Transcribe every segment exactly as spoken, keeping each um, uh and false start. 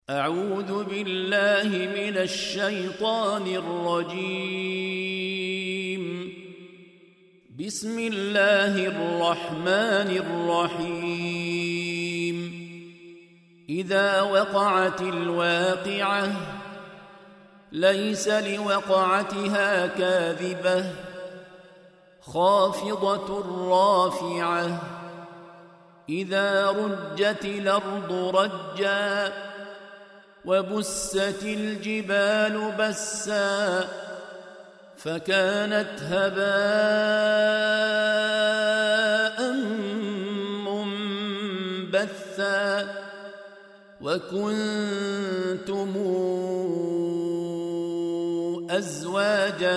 أعوذ بالله من الشيطان الرجيم. بسم الله الرحمن الرحيم. إذا وقعت الواقعة ليس لوقعتها كاذبة خافضة رافعة إذا رجت الأرض رجا وبست الجبال بسا فكانت هباء منبثا وكنتم أزواجا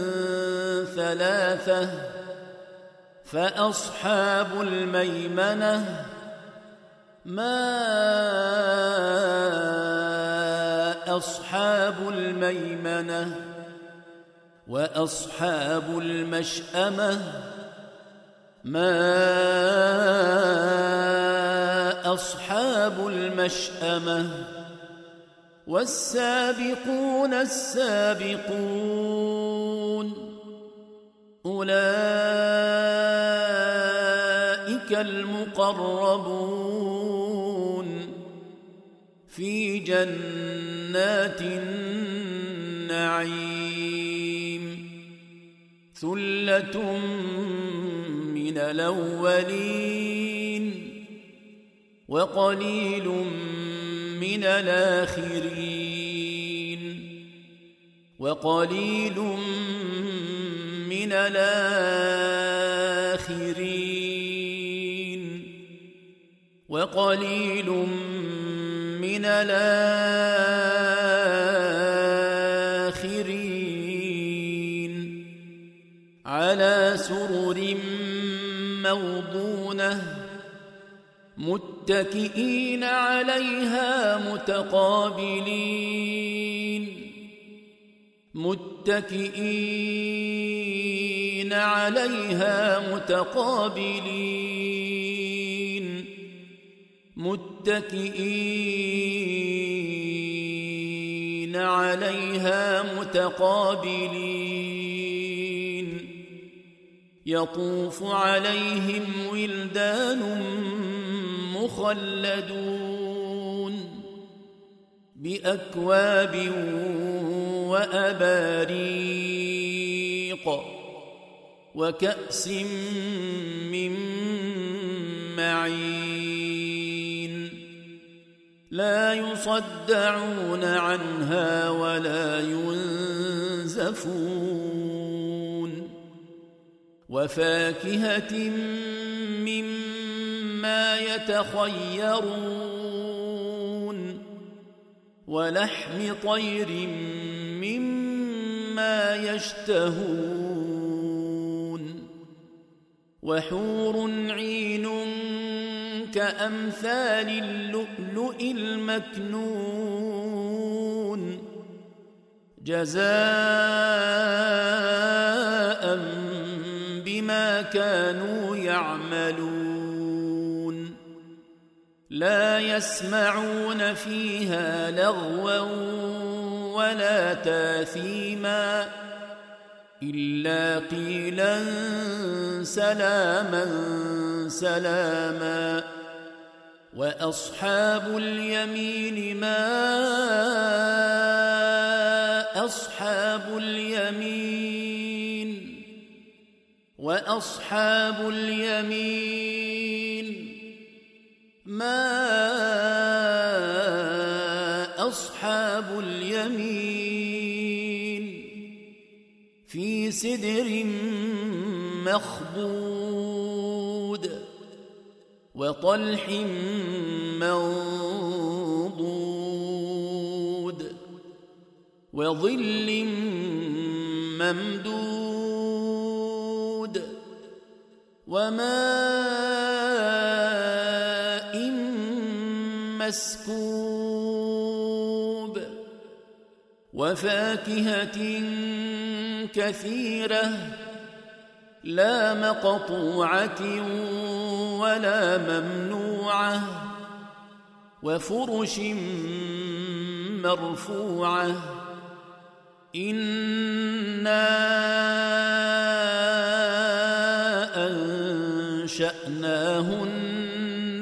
ثلاثة فأصحاب الميمنة ما أصحاب الميمنة وأصحاب المشأمة ما أصحاب المشأمة والسابقون السابقون أولئك المقربون في جنات النعيم ثلة من الأولين وقليل من الآخرين وقليل من الآخرين وقليل من الآخرين على سرر موضونة متكئين عليها متقابلين متكئين عليها متقابلين متكئين عليها متقابلين يطوف عليهم ولدان مخلدون بأكواب وأباريق وكأس من معين لا يصدعون عنها ولا ينزفون وفاكهة مما يتخيرون ولحم طير مما يشتهون وحور عين كأمثال اللؤلؤ المكنون جزاء بما كانوا يعملون لا يسمعون فيها لغوا ولا تاثيما إلا قيلا سلاما سلاما وأصحاب اليمين ما أصحاب اليمين وأصحاب اليمين ما أصحاب اليمين في سدر مخضود وطلح منضود وظل ممدود وماء مسكوب وفاكهة كثيرة لا مقطوعة ولا ممنوعة وفرش مرفوعة إنا أنشأناهن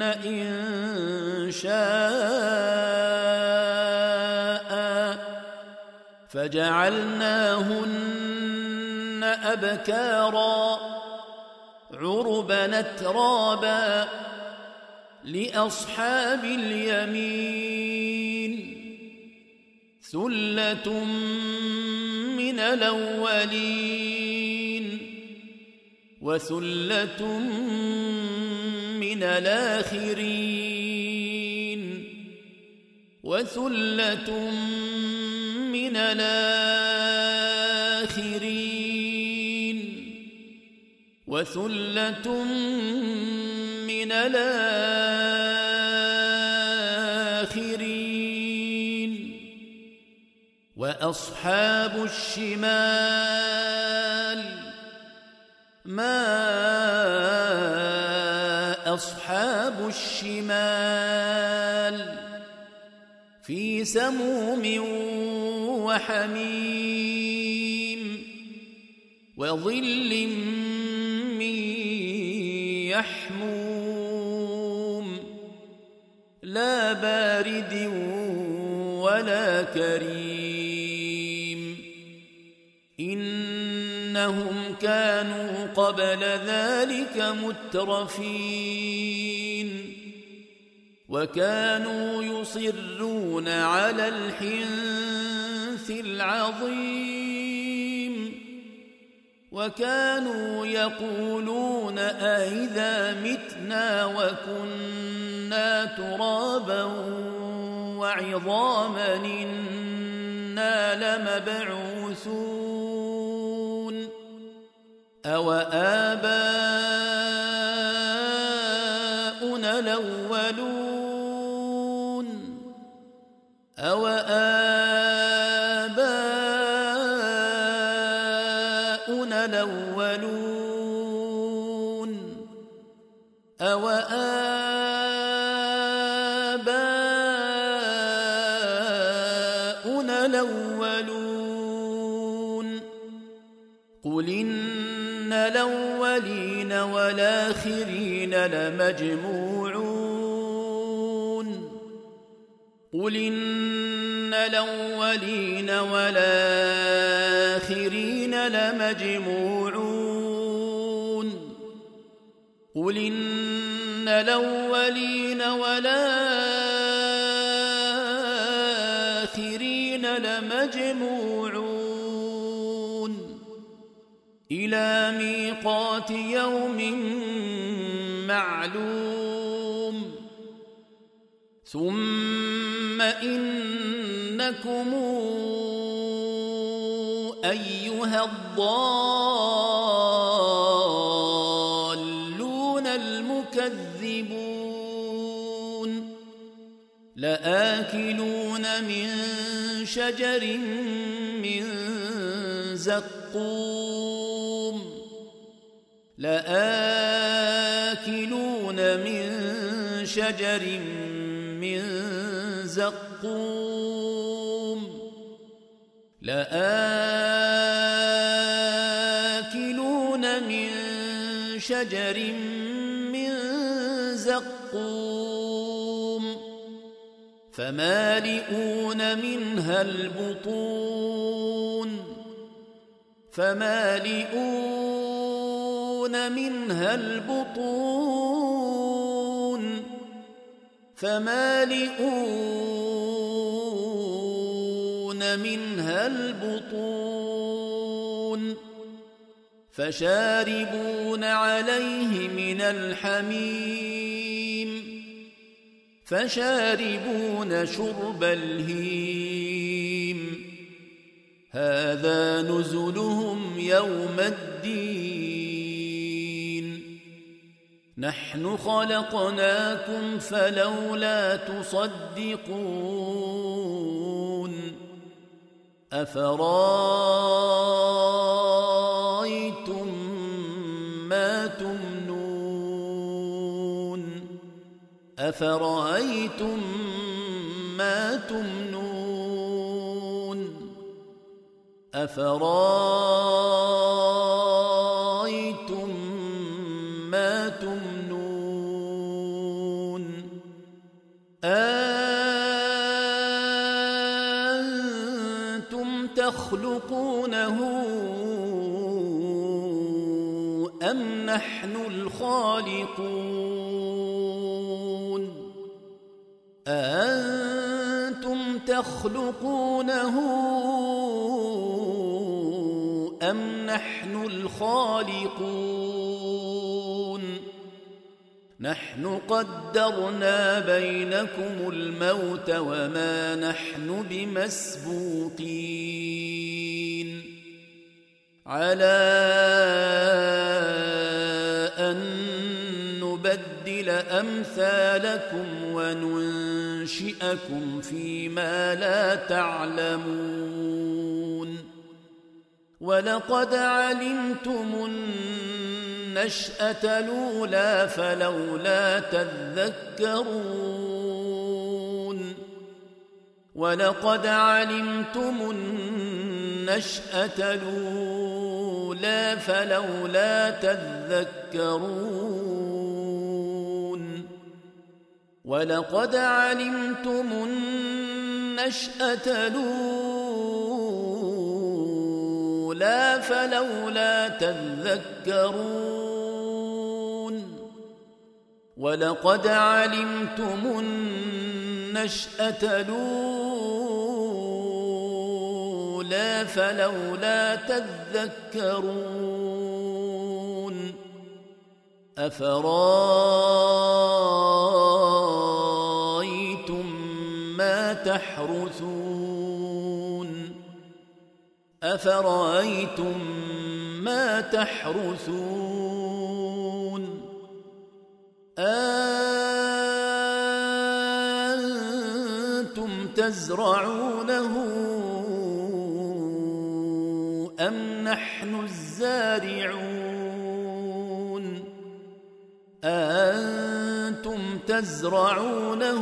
إنشاء فجعلناهن أبكارا عربا أترابا لأصحاب اليمين ثلة من الأولين وثلة من الآخرين وثلة من الآخرين وثلة من الآخرين وأصحاب الشمال ما أصحاب الشمال في سموم وحميم وظل من يحموم لا بارد ولا كريم إنهم كانوا قبل ذلك مترفين وكانوا يصرون على الحنث العظيم وكانوا يقولون أئذا متنا وكنا ترابا وعظاما إنا لمبعوثون أو آباؤنا الأولون أو آباؤنا الأولون أو آباؤنا الأولون قل إن الأولين والآخرين لمجموعون قل إن الأولين والآخرين لمجموعون قل إن الأولين والآخرين لمجموعون إلى ميقات يوم معلوم ثم إنكم أيها الضالون المكذبون لآكلون من شجر من زقوم لآكلون من شجر من زقوم لآكلون من شجر من زقوم فمالئون منها البطون فمالئون منها البطون فمالئون منها البطون فشاربون عليه من الحميم فشاربون شرب الهيم هذا نزلهم يوم الدين نحن خلقناكم فلولا تصدقون أفرأيتم ما تمنون أفرأيتم ما تمنون أفرأيتم ما تمنون أأنتم تخلقونه أم نحن الخالقون أأنتم تخلقونه أم نحن الخالقون نحن قدرنا بينكم الموت وما نحن بمسبوقين على أن نبدل أمثالكم وننشئكم فيما لا تعلمون ولقد علمتم النشأة الأولى فلولا تذكرون ولقد علمتم النشأة الأولى فلولا تذكرون ولقد علمتم النشأة الأولى فلولا تذكرون ولقد علمتم النشأة الأولى فلولا تذكرون أفرأيتم ما تحرثون أفرأيتم ما تحرثون أأنتم تزرعونه أم نحن الزارعون أأنتم تزرعونه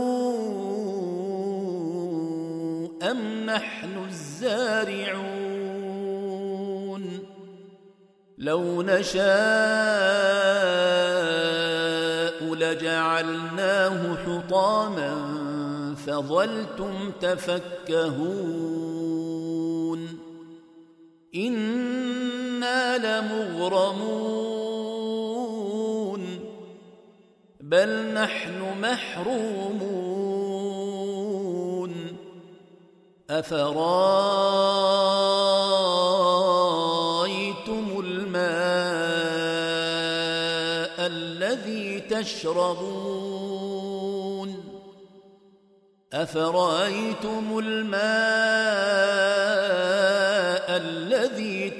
أم نحن الزارعون لو نشاء لجعلناه حطاما فظلتم تفكهون إنا لمغرمون بل نحن محرومون أفرأيتم الماء الذي تشربون أفرأيتم الماء الذي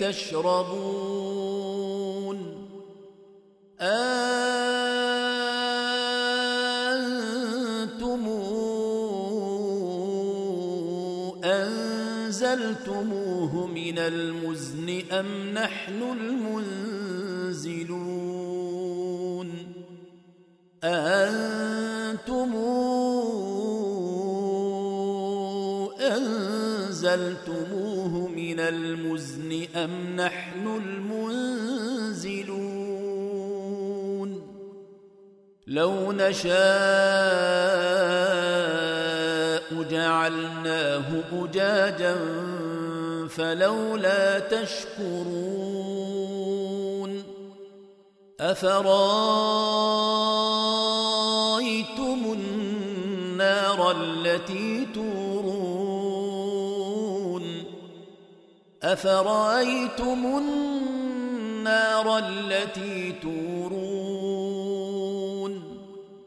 تشربون أنتم أنزلتموه من المزن أم نحن المنزلون أأنتم أنزلتموه من المزن أم نحن المنزلون لو نشاء جعلناه أجاجا فلولا تشكرون أفرأيتم النار التي تورون أفرأيتم النار التي تورون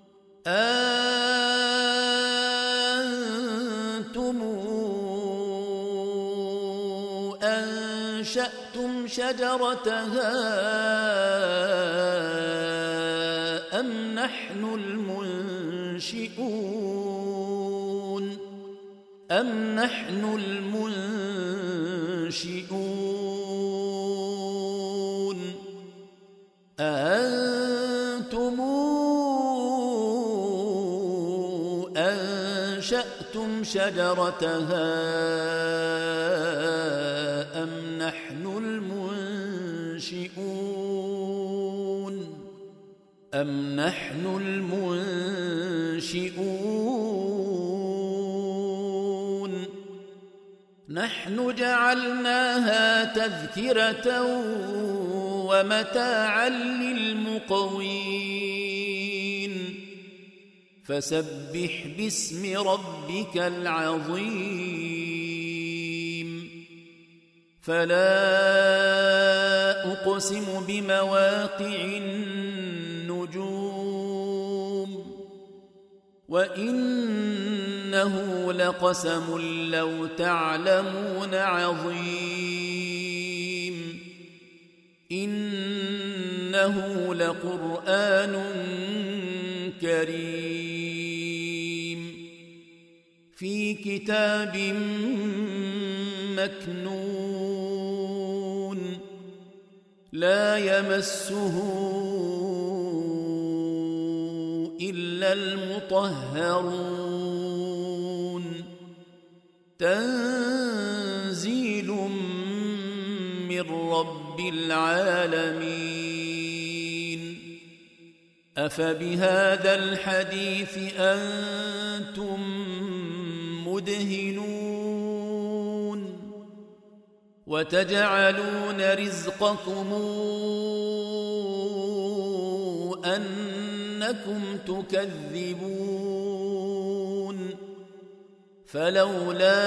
أنتم أنشأتم شجرتها أم نحن المنشئون أم نحن المنشئون أأنتم أنشأتم شجرتها أم نحن المنشئون أم نحن المنشئون نحن جعلناها تذكرة ومتاعا للمقوين فسبح باسم ربك العظيم فلا أقسم بمواقع النجوم وإنه لقسم لو تعلمون عظيم إنه لقرآن كريم في كتاب مكنون لا يمسه إلا المطهرون تنزيل من رب العالمين أفبهذا الحديث أنتم مدهنون وتجعلون رزقكم أنكم تكذبون فلولا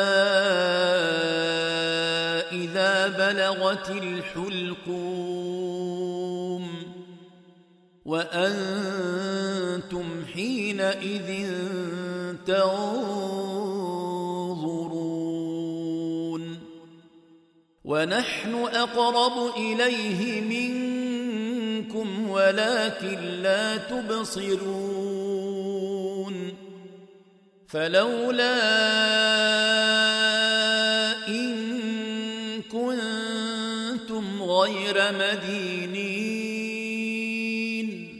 إذا بلغت الحلقوم وأنتم حينئذ تنظرون ونحن أقرب إليه منكم ولكن لا تبصرون فلولا إن كنتم غير مدينين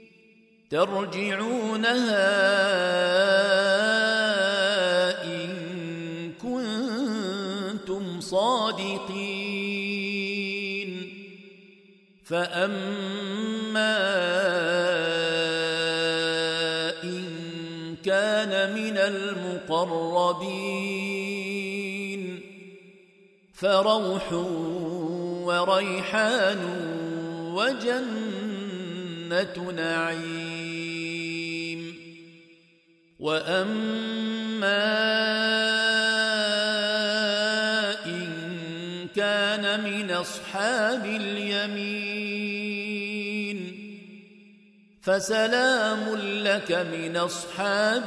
ترجعونها إن كنتم صادقين فأما إن كان من المقربين فروح وريحان وجنة نعيم وأما إن كان من أصحاب اليمين فسلام لك من أصحاب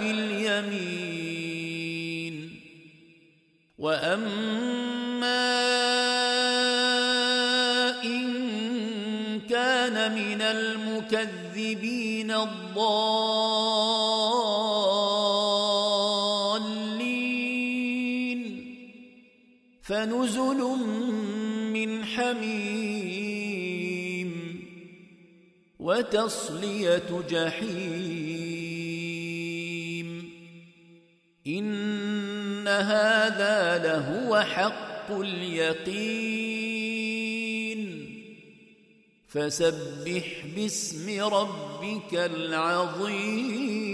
اليمين وأما إن كان من المكذبين الضالين فنزل من حميم وتصلية جحيم إن هذا لهو حق اليقين فسبح باسم ربك العظيم